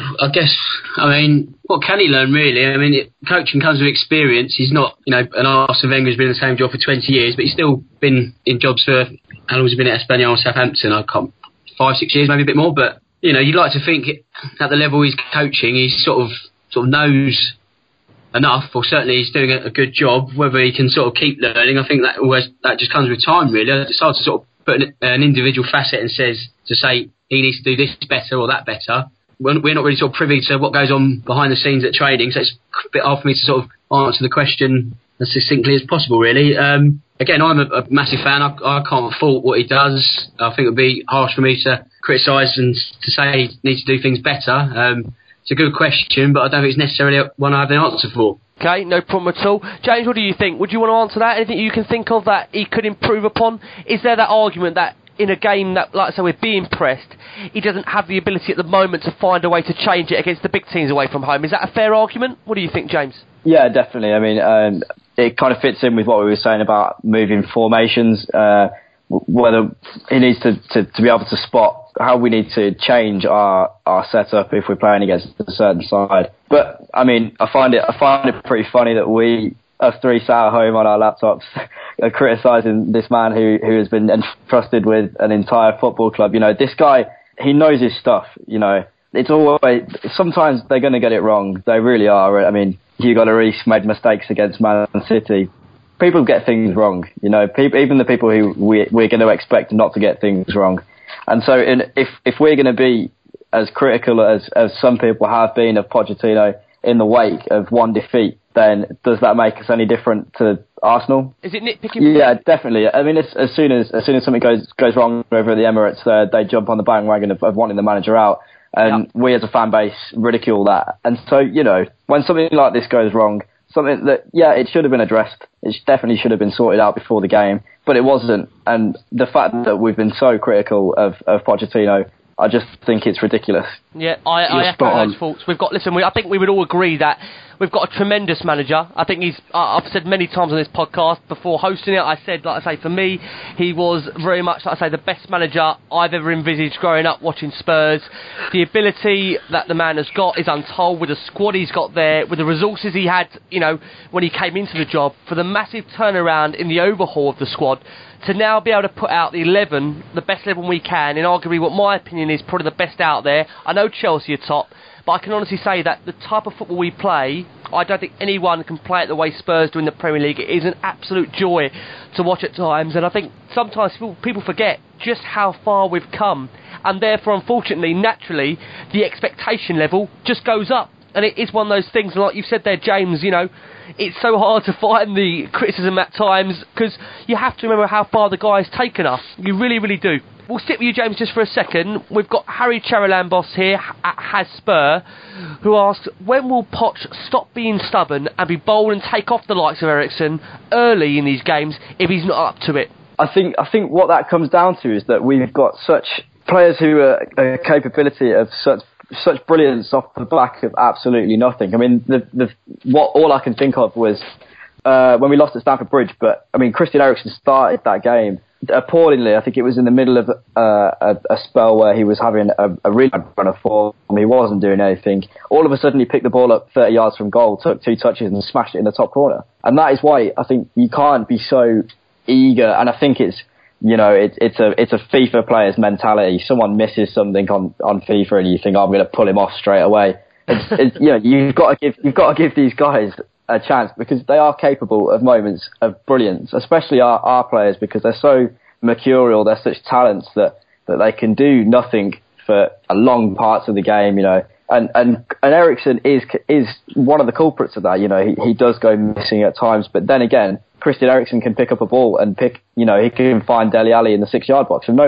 what can he learn, really? Coaching comes with experience. He's not, an Arsene Wenger who's been in the same job for 20 years, but he's still been in jobs for, how long has he been at Espanyol, Southampton? I can't 5-6 years, maybe a bit more, but you'd like to think at the level he's coaching, he sort of knows enough, or certainly he's doing a good job. Whether he can sort of keep learning, I think that just comes with time, really. It's hard to sort of put an individual facet and say he needs to do this better or that better. We're not really sort of privy to what goes on behind the scenes at training, so it's a bit hard for me to sort of answer the question as succinctly as possible, really. Again, I'm a massive fan. I can't fault what he does. I think it would be harsh for me to criticise and to say he needs to do things better. It's a good question, but I don't think it's necessarily one I have the answer for. Okay, no problem at all. James, what do you think? Would you want to answer that? Anything you can think of that he could improve upon? Is there that argument that in a game that, like I say, we're being pressed, he doesn't have the ability at the moment to find a way to change it against the big teams away from home? Is that a fair argument? What do you think, James? Yeah, definitely. It kind of fits in with what we were saying about moving formations, whether he needs to be able to spot how we need to change our setup if we're playing against a certain side. But I find it pretty funny that us three sat at home on our laptops are criticising this man who has been entrusted with an entire football club. This guy, he knows his stuff. It's always, sometimes they're going to get it wrong. They really are. Hugo Lloris made mistakes against Man City. People get things wrong, even the people who we're going to expect not to get things wrong. And so if we're going to be as critical as some people have been of Pochettino in the wake of one defeat, then does that make us any different to Arsenal? Is it nitpicking? Yeah, definitely. As soon as something goes wrong over at the Emirates, they jump on the bandwagon of wanting the manager out. And we as a fan base ridicule that. And so, when something like this goes wrong, something that, it should have been addressed. It definitely should have been sorted out before the game, but it wasn't. And the fact that we've been so critical of Pochettino, I just think it's ridiculous. Yeah, I echo those faults. I think we would all agree that we've got a tremendous manager. I think I've said many times on this podcast before hosting it, I said, for me, he was very much, the best manager I've ever envisaged growing up watching Spurs. The ability that the man has got is untold with the squad he's got there, with the resources he had, when he came into the job, for the massive turnaround in the overhaul of the squad, to now be able to put out the 11, the best 11 we can, in arguably what my opinion is probably the best out there. I know Chelsea are top, but I can honestly say that the type of football we play, I don't think anyone can play it the way Spurs do in the Premier League. It is an absolute joy to watch at times, and I think sometimes people forget just how far we've come, and therefore, unfortunately, naturally, the expectation level just goes up. And it is one of those things, like you've said there, James, it's so hard to find the criticism at times, because you have to remember how far the guy's taken us. You really, really do. We'll stick with you, James, just for a second. We've got Harry Charalambos here at Hasspur, who asks, when will Poch stop being stubborn and be bold and take off the likes of Eriksen early in these games if he's not up to it? I think what that comes down to is that we've got such players who are a capability of such brilliance off the back of absolutely nothing. All I can think of was when we lost at Stamford Bridge, but Christian Eriksen started that game appallingly. I think it was in the middle of a spell where he was having a really bad run of form. He wasn't doing anything. All of a sudden he picked the ball up 30 yards from goal, took 2 touches and smashed it in the top corner. And that is why I think you can't be so eager, and I think it's a FIFA player's mentality. Someone misses something on FIFA and you think, I'm going to pull him off straight away. You've got to give these guys a chance, because they are capable of moments of brilliance, especially our players, because they're so mercurial, they're such talents that they can do nothing for a long parts of the game, And Eriksen is one of the culprits of that. He does go missing at times, but then again, Christian Eriksen can pick up a ball and he can find Dele Alli in the 6-yard box from nowhere.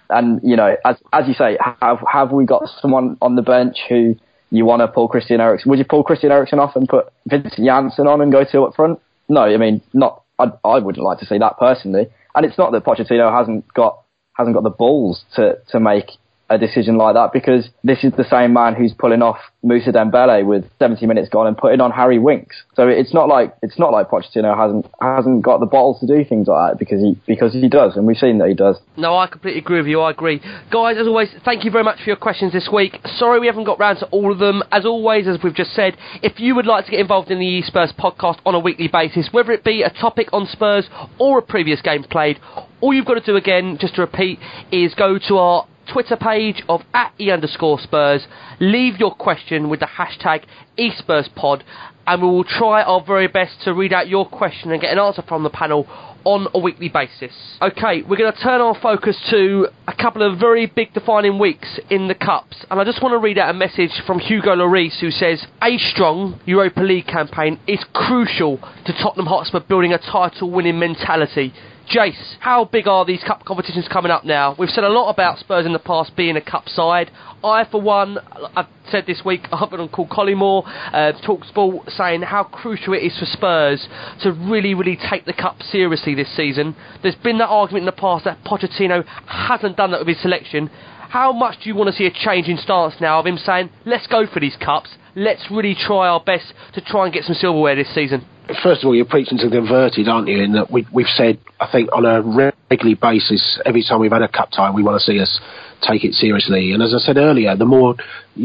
And, you know, as you say, have we got someone on the bench who you want to pull Christian Eriksen? Would you pull Christian Eriksen off and put Vincent Janssen on and go 2 up front? No, I mean, not. I wouldn't like to see that personally. And it's not that Pochettino hasn't got the balls to make a decision like that, because this is the same man who's pulling off Moussa Dembele with 70 minutes gone and putting on Harry Winks. So it's not like Pochettino hasn't got the balls to do things like that, because he does, and we've seen that he does. No, I completely agree with you. I agree, guys. As always, thank you very much for your questions this week. Sorry we haven't got round to all of them. As always, as we've just said, if you would like to get involved in the Spurs podcast on a weekly basis, whether it be a topic on Spurs or a previous game played, all you've got to do again, just to repeat, is go to our Twitter page of @E_Spurs, leave your question with the hashtag eSpursPod, and we will try our very best to read out your question and get an answer from the panel on a weekly basis. Okay, we're going to turn our focus to a couple of very big defining weeks in the Cups, and I just want to read out a message from Hugo Lloris, who says, "A strong Europa League campaign is crucial to Tottenham Hotspur building a title-winning mentality." Jace, how big are these cup competitions coming up now? We've said a lot about Spurs in the past being a cup side. I, for one, I've said this week, I've been on called Collymore, TalkSport, saying how crucial it is for Spurs to really, really take the cup seriously this season. There's been that argument in the past that Pochettino hasn't done that with his selection. How much do you want to see a change in stance now of him saying, let's go for these cups, let's really try our best to try and get some silverware this season? First of all, you're preaching to the converted, aren't you? In that we've said, I think, on a regular basis, every time we've had a cup tie, we want to see us take it seriously. And as I said earlier, the more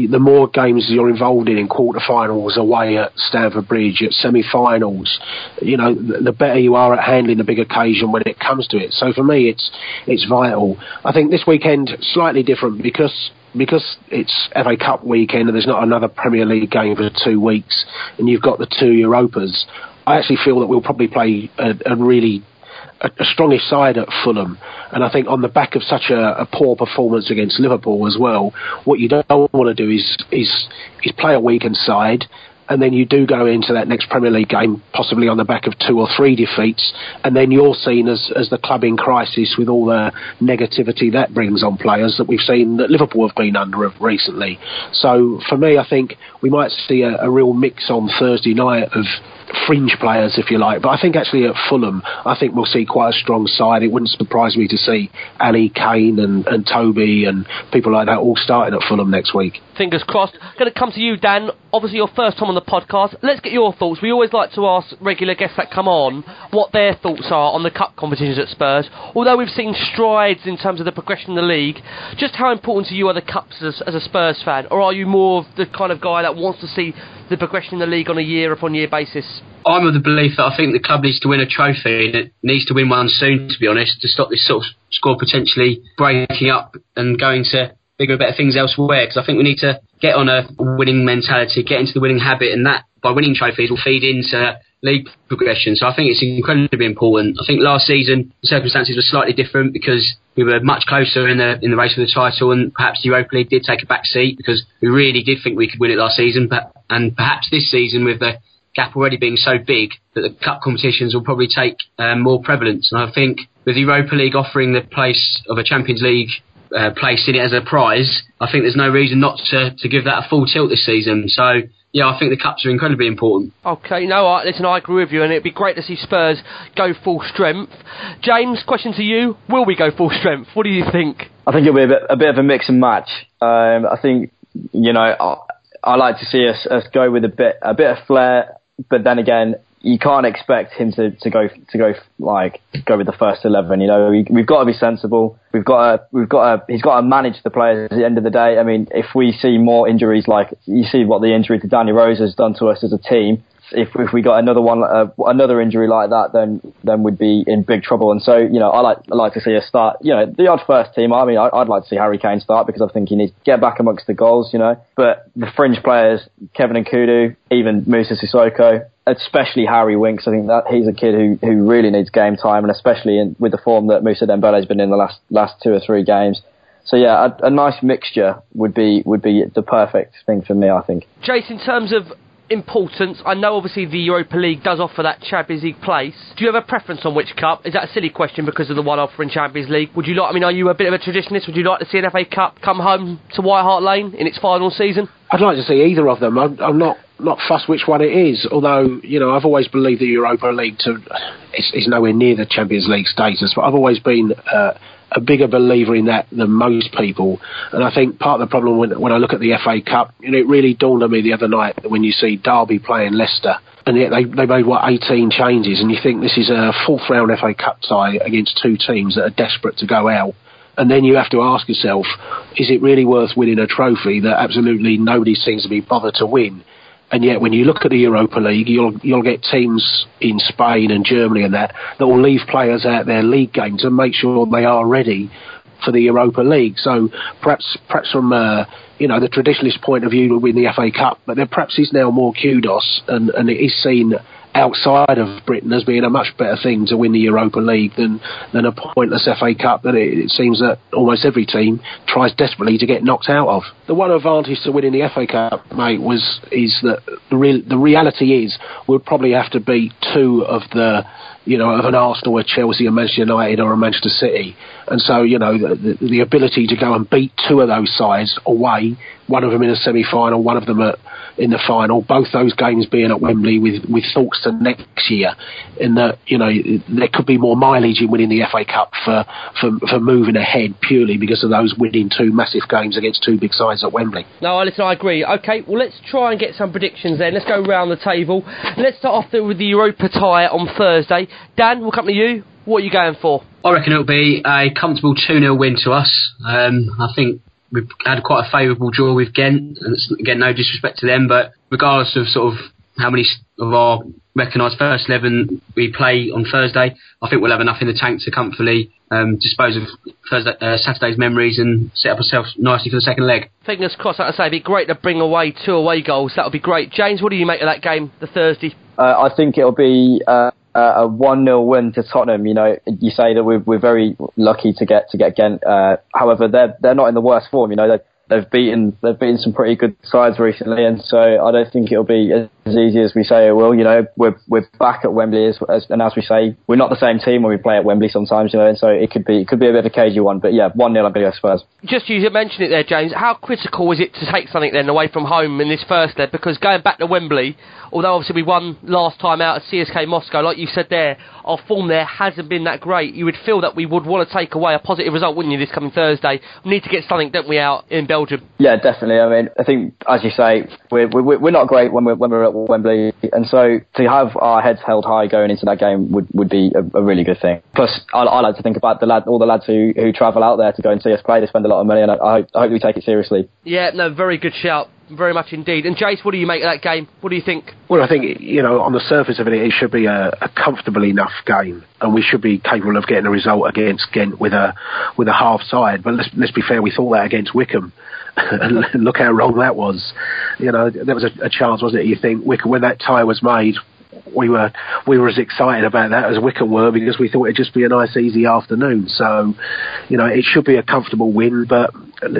games you're involved in quarterfinals, away at Stamford Bridge, at semi-finals, you know, the better you are at handling the big occasion when it comes to it. So for me, it's vital. I think this weekend slightly different because it's FA Cup weekend and there's not another Premier League game for 2 weeks, and you've got the 2 Europas. I actually feel that we'll probably play a really strongish side at Fulham, and I think on the back of such a poor performance against Liverpool as well, what you don't want to do is play a weakened side, and then you do go into that next Premier League game possibly on the back of 2 or 3 defeats, and then you're seen as the club in crisis with all the negativity that brings on players that we've seen that Liverpool have been under recently. So for me, I think we might see a real mix on Thursday night of fringe players, if you like, but I think actually at Fulham, I think we'll see quite a strong side. It wouldn't surprise me to see Ali, Kane and Toby and people like that all starting at Fulham next week. Fingers crossed. Going to come to you, Dan. Obviously your first time on the podcast. Let's get your thoughts. We always like to ask regular guests that come on what their thoughts are on the cup competitions at Spurs. Although we've seen strides in terms of the progression in the league, just how important to you are the cups as a Spurs fan? Or are you more of the kind of guy that wants to see the progression in the league on a year-upon-year basis? I'm of the belief that I think the club needs to win a trophy, and it needs to win one soon, to be honest, to stop this sort of squad potentially breaking up and going to bigger and better things elsewhere, because I think we need to get on a winning mentality, get into the winning habit, and that, by winning trophies, will feed into league progression. So I think it's incredibly important. I think last season the circumstances were slightly different because we were much closer in the race for the title, and perhaps the Europa League did take a back seat because we really did think we could win it last season. And perhaps this season, with the gap already being so big, that the cup competitions will probably take more prevalence. And I think with the Europa League offering the place of a Champions League place in it as a prize, I think there's no reason not to give that a full tilt this season. So yeah, I think the cups are incredibly important. Okay, listen, I agree with you, and it'd be great to see Spurs go full strength. James, question to you: will we go full strength? What do you think? I think it'll be a bit of a mix and match. I think, you know, I like to see us go with a bit of flair, but then again, you can't expect him to go with the first 11. You know, we've got to be sensible. He's got to manage the players at the end of the day. I mean, if we see more injuries, like you see what the injury to Danny Rose has done to us as a team, if we got another injury like that, then we'd be in big trouble. And so, you know, I like to see us start, you know, the odd first team. I mean, I'd like to see Harry Kane start because I think he needs to get back amongst the goals, you know. But the fringe players, Kevin Nkudu, even Moussa Sissoko, especially Harry Winks, I think that he's a kid who really needs game time, and especially with the form that Moussa Dembele's been in the last 2 or 3 games. So yeah, a nice mixture would be the perfect thing for me, I think. Jason, in terms of importance, I know obviously the Europa League does offer that Champions League place. Do you have a preference on which cup? Is that a silly question because of the one offering Champions League? Would you like, I mean, are you a bit of a traditionalist? Would you like to see an FA Cup come home to White Hart Lane in its final season? I'd like to see either of them. I'm not fussed which one it is, although, you know, I've always believed the Europa League is nowhere near the Champions League status, but I've always been a bigger believer in that than most people. And I think part of the problem when I look at the FA Cup, you know, it really dawned on me the other night when you see Derby playing Leicester, and yet they made, 18 changes, and you think this is a fourth round FA Cup tie against two teams that are desperate to go out. And then you have to ask yourself, is it really worth winning a trophy that absolutely nobody seems to be bothered to win? And yet when you look at the Europa League, you'll get teams in Spain and Germany and that will leave players out their league games and make sure they are ready for the Europa League. So perhaps from the traditionalist point of view to win the FA Cup, but there perhaps is now more kudos, and it is seen outside of Britain as being a much better thing to win the Europa League than a pointless FA Cup that it seems that almost every team tries desperately to get knocked out of. The one advantage to winning the FA Cup, mate, is that the reality is we'll probably have to beat two of the, of an Arsenal, a Chelsea, a Manchester United or a Manchester City. And so, the ability to go and beat two of those sides away, one of them in a semi-final, one of them in the final, both those games being at Wembley with thoughts to next year, in that, there could be more mileage in winning the FA Cup for moving ahead purely because of those winning two massive games against two big sides at Wembley. No, listen, I agree. Okay, well, let's try and get some predictions then. Let's go round the table. Let's start off with the Europa tie on Thursday. Dan, we'll come to you. What are you going for? I reckon it'll be a comfortable 2-0 win to us. I think we've had quite a favourable draw with Ghent, and it's, again, no disrespect to them, but regardless of sort of how many of our recognised first 11 we play on Thursday, I think we'll have enough in the tank to comfortably dispose of Saturday's memories and set up ourselves nicely for the second leg. Fingers crossed, like I say, it'd be great to bring away 2 away goals. That would be great. James, what do you make of that game, the Thursday? I think it'll be a 1-0 win to Tottenham. You say that we're very lucky to get Ghent. However, they're not in the worst form. They've beaten some pretty good sides recently, and so I don't think it'll be as easy as we say it will. We're back at Wembley, and as we say, we're not the same team when we play at Wembley sometimes. And so it could be a bit of a cagey one. But yeah, 1-0, I'm going to go Spurs. Just you mentioned it there, James. How critical is it to take something then away from home in this first leg? Because going back to Wembley, although obviously we won last time out at CSKA Moscow, like you said there, our form there hasn't been that great. You would feel that we would want to take away a positive result, wouldn't you, this coming Thursday? We need to get something, don't we, out in Belgium? Yeah, definitely. I mean, I think, as you say, we're not great when we're at Wembley, and so to have our heads held high going into that game would be a really good thing. Plus, I like to think about all the lads who travel out there to go and see us play. They spend a lot of money, and I hope we take it seriously. Yeah, no, very good shout. Very much indeed. And Jace, what do you make of that game? What do you think? Well, I think, on the surface of it should be a comfortable enough game, and we should be capable of getting a result against Ghent with a half side. But let's be fair, we thought that against Wycombe. And look how wrong that was. There was a chance, wasn't it? You think Wycombe, when that tie was made, we were as excited about that as Wycombe were, because we thought it'd just be a nice easy afternoon. So, it should be a comfortable win, but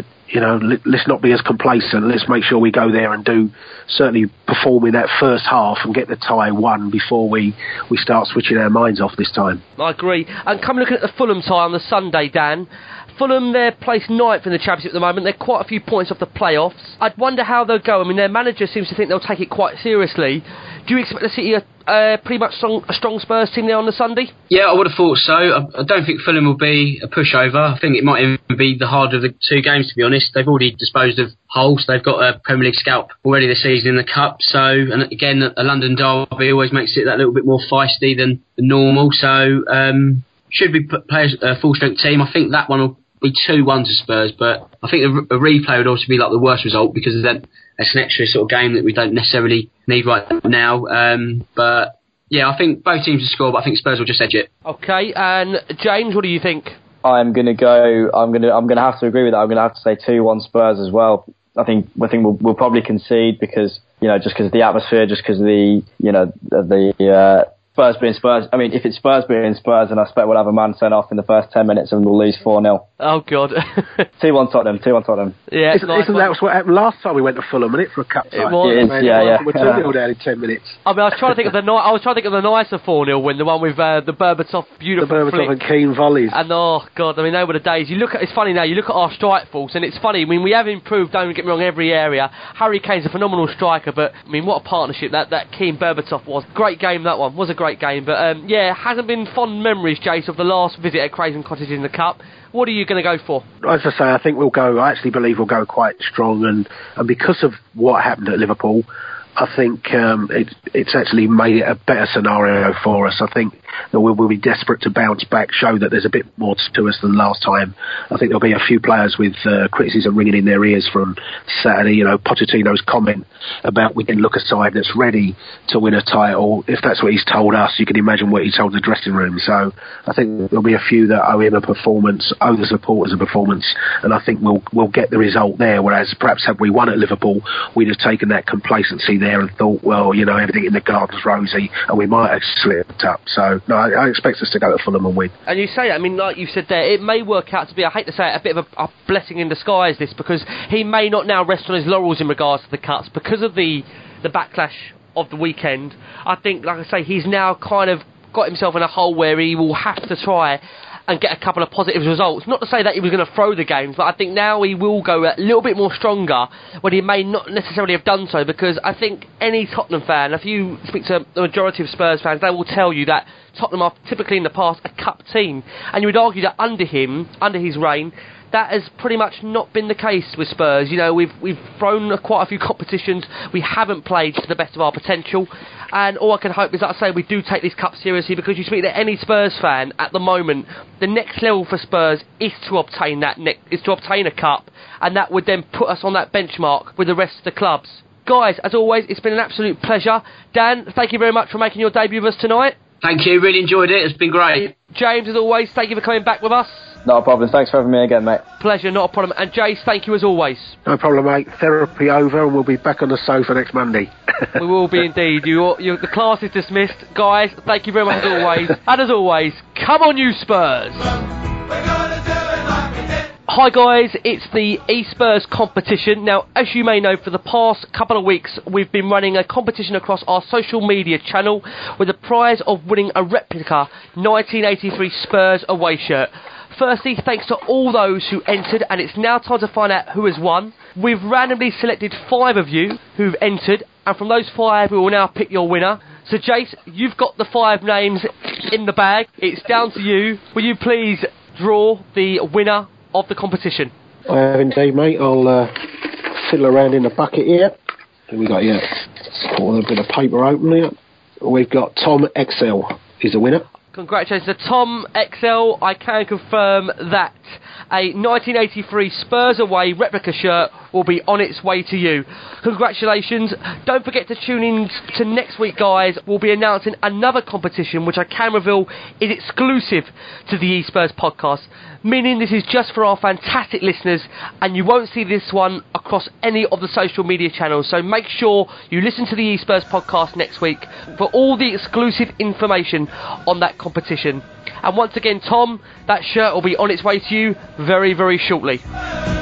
let's not be as complacent. Let's make sure we go there and certainly perform in that first half and get the tie won before we start switching our minds off this time. I agree. And come looking at the Fulham tie on the Sunday, Dan. Fulham, they're placed 9th in the Championship at the moment. They're quite a few points off the playoffs. I'd wonder how they'll go. I mean, their manager seems to think they'll take it quite seriously. Do you expect to see a pretty much a strong Spurs team there on the Sunday? Yeah, I would have thought so. I don't think Fulham will be a pushover. I think it might even be the harder of the two games, to be honest. They've already disposed of Hull, so they've got a Premier League scalp already this season in the Cup. So, and again, a London derby always makes it that little bit more feisty than normal. So, should be play a full-strength team. I think that one will be 2-1 to Spurs, but I think a replay would also be like the worst result, because then it's an extra sort of game that we don't necessarily need right now. But yeah, I think both teams will score, but I think Spurs will just edge it. Okay, and James, what do you think? I'm going to have to agree with that. I'm going to have to say 2-1 Spurs as well. I think we'll probably concede because just because of the atmosphere, just because of the Spurs being Spurs. I mean, if it's Spurs being Spurs, then I expect we'll have a man sent off in the first 10 minutes and we'll lose 4-0. Oh, God. 2-1 Tottenham, 2-1 Tottenham. Yeah, Isn't that what happened last time we went to Fulham, wasn't it, for a cup tie? It was. It is, yeah. We're 2-0 down in 10 minutes. I mean, I was trying to think of the nicer 4-0 win, the one with the Berbatov The beautiful Berbatov flick. and Keane volleys. And oh God, I mean, they were the days. It's funny now. You look at our strike force, and it's funny. I mean, we have improved. Don't get me wrong, every area. Harry Kane's a phenomenal striker, but I mean, what a partnership that Keane Berbatov was. Great game that one. Was a great game, but yeah, hasn't been fond memories, Jace, of the last visit at Craven Cottage in the Cup. What are you going to go for? As I say, I think I actually believe we'll go quite strong, and because of what happened at Liverpool, I think it's actually made it a better scenario for us. I think that we'll be desperate to bounce back, show that there's a bit more to us than last time. I think there'll be a few players with criticism ringing in their ears from Saturday. You know, Pochettino's comment about we didn't look a side that's ready to win a title. If that's what he's told us, you can imagine what he told the dressing room. So I think there'll be a few that owe him a performance, owe the supporters a performance, and I think we'll get the result there. Whereas perhaps had we won at Liverpool, we'd have taken that complacency there and thought, well, you know, everything in the garden's rosy, and we might have slipped up. So no, I expect us to go to Fulham and win. And you say, I mean, like you said there, it may work out to be, I hate to say it, a bit of a blessing in disguise, this, because he may not now rest on his laurels in regards to the cuts because of the backlash of the weekend. I think, like I say, he's now kind of got himself in a hole where he will have to try and get a couple of positive results. Not to say that he was going to throw the games, but I think now he will go a little bit more stronger when he may not necessarily have done so, because I think any Tottenham fan, if you speak to the majority of Spurs fans, they will tell you that Tottenham are typically in the past a cup team, and you would argue that under his reign, that has pretty much not been the case with Spurs. You know, we've thrown quite a few competitions. We haven't played to the best of our potential. And all I can hope is, like I say, we do take this cup seriously, because you speak to any Spurs fan at the moment, the next level for Spurs is to obtain a cup, and that would then put us on that benchmark with the rest of the clubs. Guys, as always, it's been an absolute pleasure. Dan, thank you very much for making your debut with us tonight. Thank you, really enjoyed it. It's been great. James, as always, thank you for coming back with us. Not a problem. Thanks for having me again, mate. Pleasure, not a problem. And Jace, thank you as always. No problem, mate. Therapy over, and we'll be back on the sofa next Monday. We will be indeed. The class is dismissed. Guys, thank you very much as always. And as always, come on you Spurs! We're gonna do it like we did. Hi guys, it's the eSpurs competition. Now, as you may know, for the past couple of weeks, we've been running a competition across our social media channel with the prize of winning a replica 1983 Spurs away shirt. Firstly, thanks to all those who entered, and it's now time to find out who has won. We've randomly selected 5 of you who've entered, and from those 5, we will now pick your winner. So, Jace, you've got the 5 names in the bag. It's down to you. Will you please draw the winner of the competition? I have indeed, mate. I'll fiddle around in the bucket here. Who we got here? Pull a bit of paper open here. We've got Tom XL is the winner. Congratulations to Tom XL. I can confirm that a 1983 Spurs away replica shirt will be on its way to you. Congratulations. Don't forget to tune in to next week, guys. We'll be announcing another competition which I can reveal is exclusive to the eSpurs podcast, meaning this is just for our fantastic listeners, and you won't see this one across any of the social media channels. So make sure you listen to the eSpurs podcast next week for all the exclusive information on that competition. And once again, Tom, that shirt will be on its way to you very, very shortly.